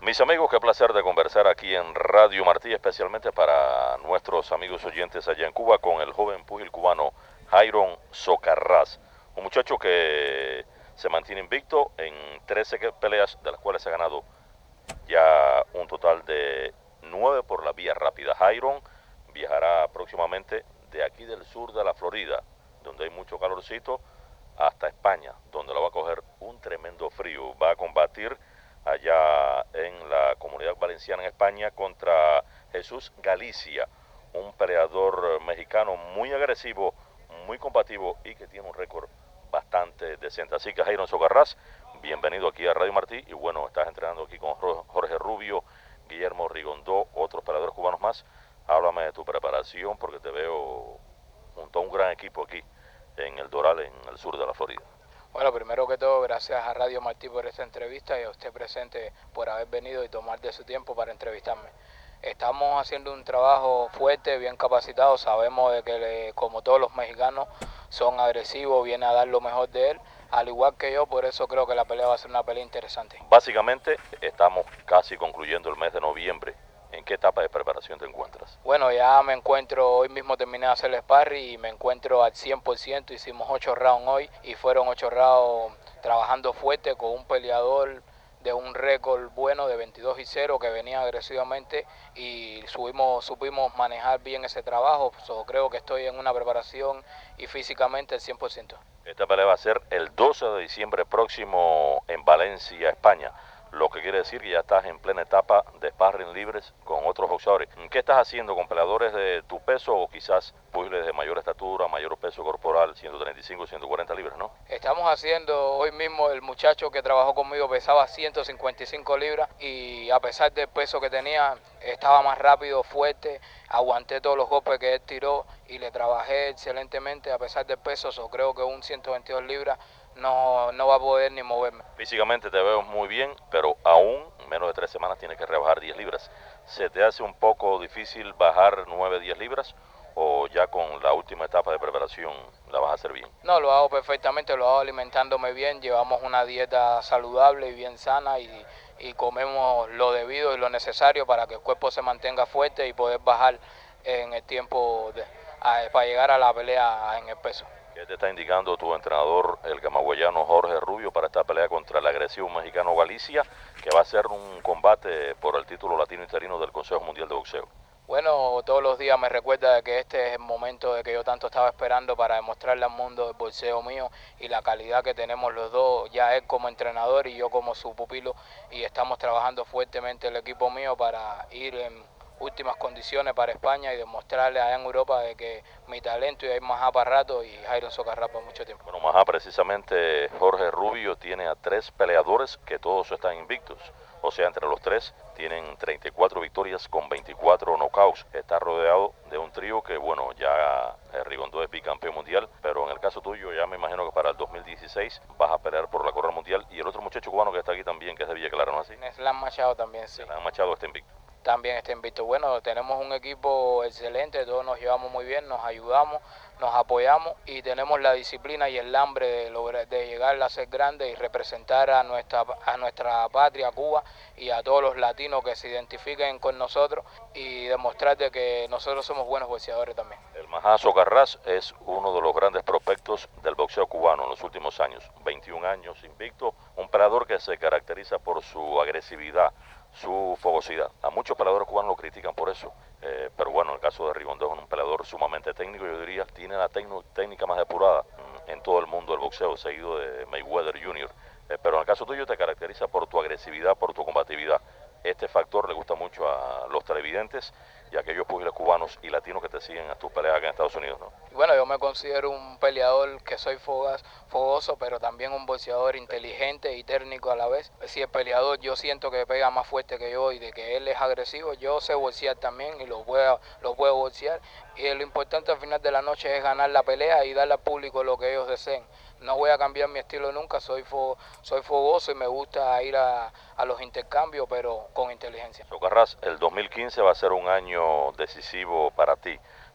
Mis amigos, qué placer de conversar aquí en Radio Martí, especialmente para nuestros amigos oyentes allá en Cuba, con el joven púgil cubano Jairon Socarrás, un muchacho que se mantiene invicto en 13 peleas, de las cuales ha ganado ya un total de 9 por la vía rápida. Jairon viajará próximamente de aquí del sur de la Florida, donde hay mucho calorcito, hasta España, donde lo va a coger un tremendo frío. Va a combatir allá en la Comunidad Valenciana en España contra Jesús Galicia, un peleador mexicano muy agresivo, muy combativo y que tiene un récord bastante decente. Así que Jairon Socarrás, bienvenido aquí a Radio Martí. Y bueno, estás entrenando aquí con Jorge Rubio, Guillermo Rigondó, otros peleadores cubanos más. Háblame de tu preparación, porque te veo junto a un gran equipo aquí en el Doral, en el sur de la Florida. Bueno, primero que todo, gracias a Radio Martí por esta entrevista y a usted presente por haber venido y tomar de su tiempo para entrevistarme. Estamos haciendo un trabajo fuerte, bien capacitado. Sabemos de que, como todos los mexicanos, son agresivos, viene a dar lo mejor de él, al igual que yo, por eso creo que la pelea va a ser una pelea interesante. Básicamente, estamos casi concluyendo el mes de noviembre. ¿En qué etapa de preparación te encuentras? Bueno, ya me encuentro, hoy mismo terminé de hacer el sparring y me encuentro al 100%, hicimos 8 rounds hoy y fueron 8 rounds trabajando fuerte con un peleador de un récord bueno de 22-0 que venía agresivamente y supimos manejar bien ese trabajo. Creo que estoy en una preparación y físicamente al 100%. Esta pelea va a ser el 12 de diciembre próximo en Valencia, España, lo que quiere decir que ya estás en plena etapa de sparring libres con otros boxeadores. ¿Qué estás haciendo con peleadores de tu peso o quizás púgiles de mayor estatura, mayor peso corporal, 135, 140 libras, no? Estamos haciendo, hoy mismo el muchacho que trabajó conmigo pesaba 155 libras y a pesar del peso que tenía, estaba más rápido, fuerte, aguanté todos los golpes que él tiró y le trabajé excelentemente a pesar del peso. Creo que un 122 libras no va a poder ni moverme. Físicamente te veo muy bien, pero aún en menos de 3 semanas tienes que rebajar 10 libras. ¿Se te hace un poco difícil bajar 9, 10 libras? ¿O ya con la última etapa de preparación la vas a hacer bien? No, lo hago perfectamente, lo hago alimentándome bien, llevamos una dieta saludable y bien sana y comemos lo debido y lo necesario para que el cuerpo se mantenga fuerte y poder bajar en el tiempo para llegar a la pelea en el peso. ¿Qué te está indicando tu entrenador, el camagüeyano Jorge Rubio, para esta pelea contra el agresivo mexicano Galicia, que va a ser un combate por el título latino interino del Consejo Mundial de Boxeo? Bueno, todos los días me recuerda de que este es el momento de que yo tanto estaba esperando para demostrarle al mundo el boxeo mío y la calidad que tenemos los dos, ya él como entrenador y yo como su pupilo, y estamos trabajando fuertemente el equipo mío para ir en últimas condiciones para España y demostrarle allá en Europa de que mi talento y hay Majá para rato y Jairon Socarrás por mucho tiempo. Bueno, Majá, precisamente Jorge Rubio tiene a 3 peleadores que todos están invictos. O sea, entre los 3 tienen 34 victorias con 24 knockouts. Está rodeado de un trío que, bueno, ya Rigondó es bicampeón mundial, pero en el caso tuyo ya me imagino que para el 2016 vas a pelear por la corona mundial. Y el otro muchacho cubano que está aquí también, que es de Villa Clara, ¿no es así? Neslan Machado también, sí. Neslan Machado está invicto. También está invicto. Bueno, tenemos un equipo excelente, todos nos llevamos muy bien, nos ayudamos, nos apoyamos y tenemos la disciplina y el hambre de llegar a ser grande y representar a nuestra patria, Cuba, y a todos los latinos que se identifiquen con nosotros y demostrar de que nosotros somos buenos boxeadores también. El Majá Socarrás es uno de los grandes prospectos del boxeo cubano en los últimos años. 21 años invicto, un peleador que se caracteriza por su agresividad, su fogosidad. A muchos peleadores cubanos lo critican por eso, pero bueno, en el caso de Rigondó es un peleador sumamente técnico, yo diría, tiene la técnica más depurada en todo el mundo del boxeo, seguido de Mayweather Jr., pero en el caso tuyo te caracteriza por tu agresividad, por tu combatividad. Este factor le gusta mucho a los televidentes y a aquellos púgiles cubanos y latinos que te siguen a tus peleas acá en Estados Unidos, ¿no? Bueno, yo me considero un peleador que soy fogoso, pero también un boxeador inteligente y técnico a la vez. Si el peleador yo siento que pega más fuerte que yo y de que él es agresivo, yo sé boxear también y lo puedo boxear. Y lo importante al final de la noche es ganar la pelea y darle al público lo que ellos deseen. No voy a cambiar mi estilo nunca, soy fogoso y me gusta ir a los intercambios, pero con inteligencia. Socarrás, el 2015 va a ser un año decisivo para ti.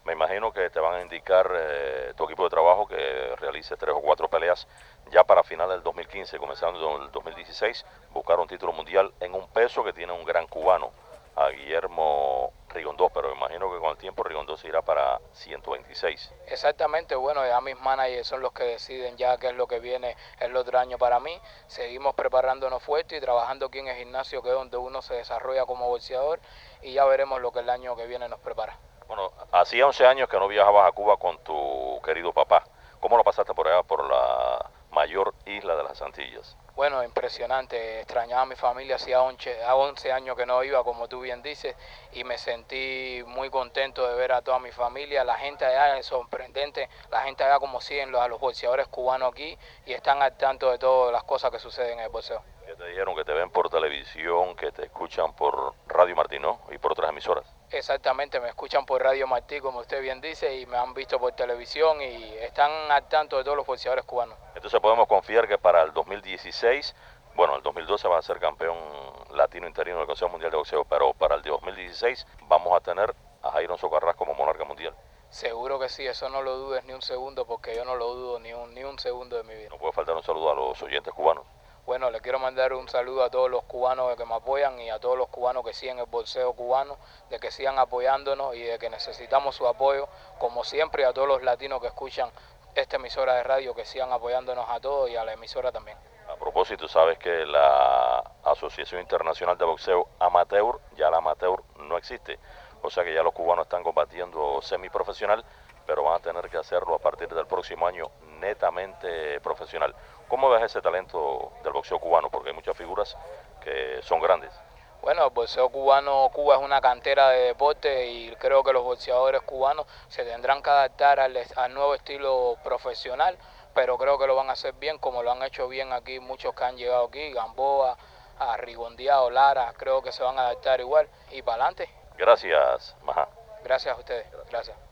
Me imagino que te van a indicar tu equipo de trabajo que realice 3 o 4 peleas ya para final del 2015, comenzando el 2016, buscar un título mundial en un peso que tiene un gran cubano, a Guillermo Rigondó, pero me imagino que con el tiempo Rigondó se irá para 126. Exactamente, bueno, ya mis managers son los que deciden ya qué es lo que viene el otro año para mí. Seguimos preparándonos fuerte y trabajando aquí en el gimnasio, que es donde uno se desarrolla como boxeador, y ya veremos lo que el año que viene nos prepara. Bueno, hacía 11 años que no viajabas a Cuba con tu querido papá. ¿Cómo lo pasaste por allá, por la mayor isla de las Antillas? Bueno, impresionante, extrañaba a mi familia, hacía 11 años que no iba, como tú bien dices, y me sentí muy contento de ver a toda mi familia. La gente allá es sorprendente, la gente allá como siguen a los boxeadores cubanos aquí y están al tanto de todas las cosas que suceden en el boxeo. ¿Qué te dijeron? Que te ven por televisión, que te escuchan por Radio Martí, ¿no? Y por otras emisoras. Exactamente, me escuchan por Radio Martí, como usted bien dice, y me han visto por televisión y están al tanto de todos los boxeadores cubanos. Entonces podemos confiar que para el 2016, bueno, el 2012 va a ser campeón latino interino del Consejo Mundial de Boxeo, pero para el 2016 vamos a tener a Jairon Socarrás como monarca mundial. Seguro que sí, eso no lo dudes ni un segundo, porque yo no lo dudo ni un segundo de mi vida. No puede faltar un saludo a los oyentes cubanos. Bueno, le quiero mandar un saludo a todos los cubanos que me apoyan y a todos los cubanos que siguen el boxeo cubano, de que sigan apoyándonos y de que necesitamos su apoyo, como siempre, y a todos los latinos que escuchan esta emisora de radio, que sigan apoyándonos a todos y a la emisora también. A propósito, sabes que la Asociación Internacional de Boxeo Amateur, ya la amateur no existe, o sea que ya los cubanos están combatiendo semiprofesional, pero van a tener que hacerlo a partir del próximo año netamente profesional. ¿Cómo ves ese talento del boxeo cubano? Porque hay muchas figuras que son grandes. Bueno, el boxeo cubano, Cuba es una cantera de deporte y creo que los boxeadores cubanos se tendrán que adaptar al nuevo estilo profesional, pero creo que lo van a hacer bien, como lo han hecho bien aquí muchos que han llegado aquí, Gamboa, a Rigondeado, Lara, creo que se van a adaptar igual y para adelante. Gracias, Maja. Gracias a ustedes, gracias.